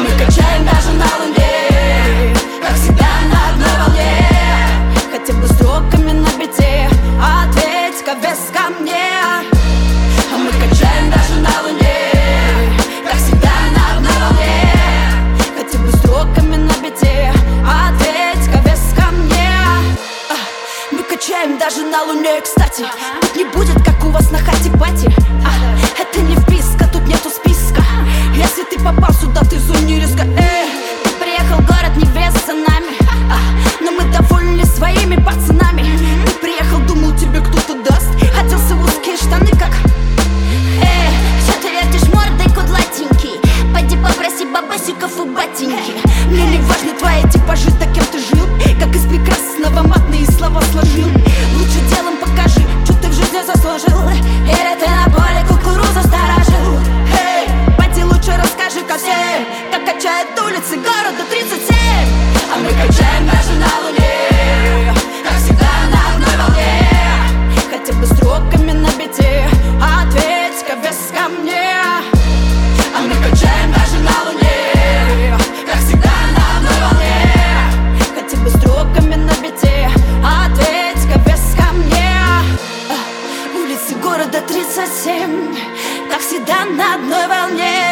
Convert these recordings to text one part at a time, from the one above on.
мы качаем даже на луне, как всегда на одной волне. Хотя бы строками на бите, ответь-ка без ко мне. А мы качаем даже на луне, как всегда на одной волне. Хотя бы строками на бите, ответь-ка без ко мне. Мы качаем даже на луне, кстати. Тут не будет, как у вас на хате-пати. Это не вписка, тут нету списка. Если ты попал сюда, ты в зоне риска. Ты приехал в город не врез за нами, но мы довольны своими пацанами. Ты приехал, думал, тебе кто-то даст. Оделся в узкие штаны, как что ты вертишь мордой кудлатенький? Пойди попроси бабасиков у батеньки. Мне не важны твои типажи, да кем ты жил, как из прекрасного матные слова сложил. Лучше делом покажи, что ты в жизни заслужил. Или ты на поле кукурузу сторожил. Пойди лучше расскажи ко всем, как качают улицы города 37. А мы качаем даже на луне, как всегда на одной волне. Хотя бы строками на бите, ответь-ка без ко мне. А мы качаем даже на луне, как всегда на одной волне. Хотя бы строками на бите, ответь-ка без ко мне. Улицы города 37, как всегда на одной волне.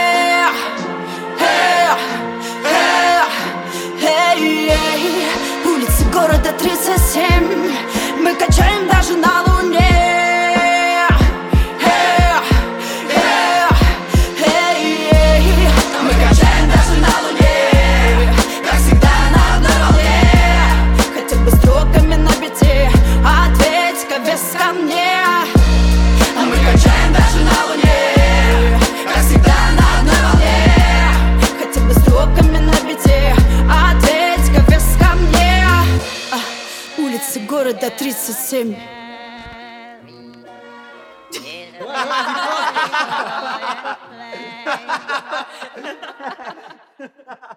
Улицы города 37, мы качаем даже на луне. Мы качаем даже на луне, как всегда на одной волне. Хотя бы строками на бите, ответь-ка без ко мне. А мы качаем даже на луне, как всегда на одной волне. Хотя бы строками на бите, ответь-ка без ко мне. Улицы города 37. Yeah.